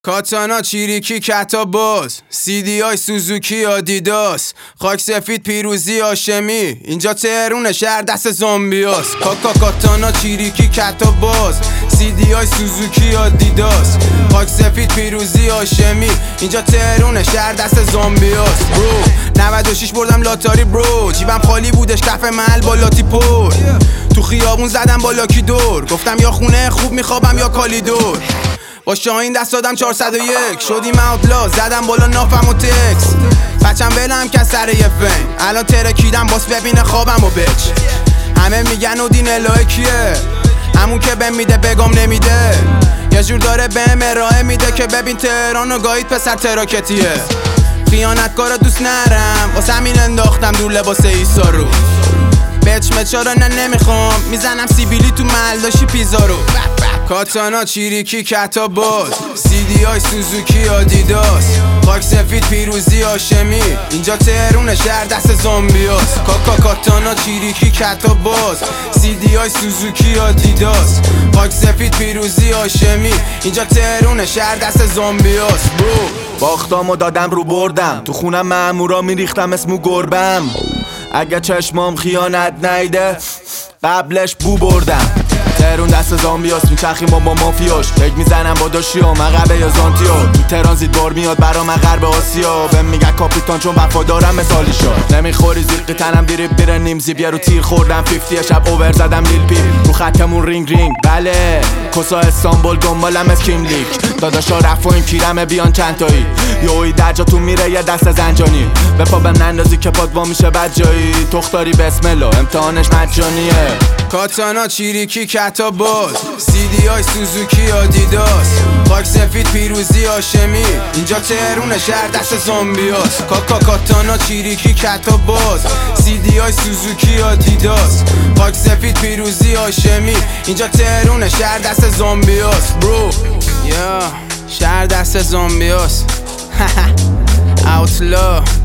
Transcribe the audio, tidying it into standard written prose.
کاتانا، چیریکی، کتاباز، CD های سوزوکی، آدیداس، خاک سفید، پیروزی، هاشمی. اینجا تهرون، شهر دست زامبیاس. کاتانا، چیریکی، کتاباز، CD های سوزوکی، آدیداس، خاک سفید، پیروزی، هاشمی. اینجا تهرون، شهر دست زامبیاس. برو 96 بردم لاتاری برو، جیبم خالی بودش کف محل با لاتی پر. تو خیابون زدم با لاکی دور، گفتم یا خونه خوب میخوابم یا کالیدور. با شاهین دست دادم 401، شدیم اوتلا، زدم بالا نافم و تکس. بچم ولم که سر یه فین، الان ترکیدم باس ببینه خوابم و بچ. همه میگن اودین الهه کیه، همون که بهم میده بگم نمیده. یه جور داره بهم ارائه میده که ببین تهران و گاهید پسر تراکتیه. خیانتکارا دوست نرم، واسه همین انداختم دور لباس ایسا رو. بچ مچارا نمیخوام، میزنم سیبیلی تو محل داشی پیزا رو. کاتانا، چیریکی، کتاباز، CD های سوزوکی، آدیداس، خاک سفید، پیروزی، هاشمی. اینجا تهرون، شهر دست زامبیاس. کاتانا، چیریکی، کتاباز، CD های سوزوکی، آدیداس، خاک سفید، پیروزی، هاشمی. اینجا تهرون، شهر دست زامبیاس. برو باختامو دادم رو بردم، تو خونم مامورا میریختم اسمو گربم. اگه چشمام خیانت نیده قبلش بو بردم. تهرون دست زامبیاس، میچرخیم با مافیاش. فکر میزنم با داشتیا مغربه یا زانتیو. تو ترانزیت بار میاد برا من غرب آسیا. بهم میگن کاپیتان چون وفادارم مثالی شد. نمیخوری زیقی تنم دیریب بیره نیم زیب. یه رو تیر خوردم 50 شب اوور زدم لیل پیپ. رو خطمون رینگ بله کسا استانبول دنبالم از کیم لیک. داداشا رفایم کیرمه بیان چند تایی. یوی در جا تو میره یه دست زنجانی. به پا بهم نندازی که پاد وا میشه بد جایی. تختاری بسم الله امتحانش مجانیه. کاتانا، چیریکی، کتاباز، CD های سوزوکی، آدیداس، خاک سفید، پیروزی، هاشمی. اینجا تهرون، شهر دست زامبیاس. کاتانا، چیریکی، کتاباز، CD های سوزوکی، آدیداس، خاک سفید، پیروزی، هاشمی. اینجا تهرون، شهر دست زامبیاس. برو یا شهر دست زامبیاس. اوتلا